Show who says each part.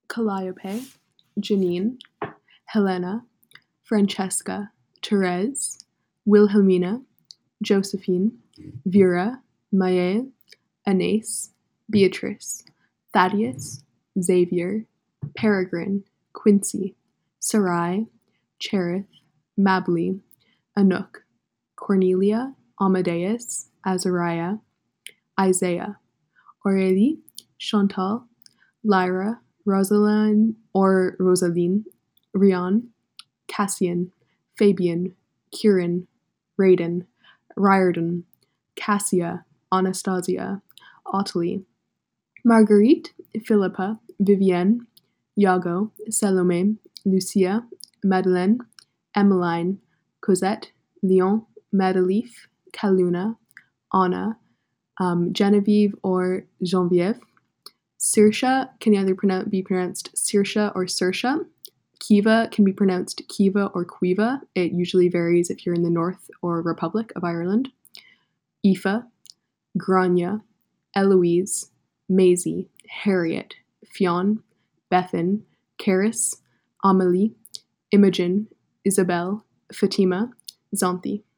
Speaker 1: Calliope, Janine, Helena, Francesca, Therese, Wilhelmina, Josephine, Vera, Maëlle, Anais, Beatrice, Thaddeus, Xavier, Peregrine, Quincy, Sarai, Cherith, Mably, Anouk, Cornelia, Amadeus, Azariah, Isaiah, Aurélie, Chantal, Lyra, Rosaline, Rian, Cassian, Fabian, Kieran, Raiden, Riordan, Cassia, Anastasia, Ottilie, Marguerite, Philippa, Vivienne, Iago, Salome, Lucia, Madeleine, Emmeline, Cosette, Leon, Madeleine, Kaluna, Anna, Genevieve or Geneviève. Saoirse can either be pronounced Saoirse or Saoirse. Kiva can be pronounced Kiva or Quiva. It usually varies if you're in the North or Republic of Ireland. Aoife, Grania, Eloise, Maisie, Harriet, Fionn, Bethan, Caris, Amelie, Imogen, Isabel, Fatima, Xanthi.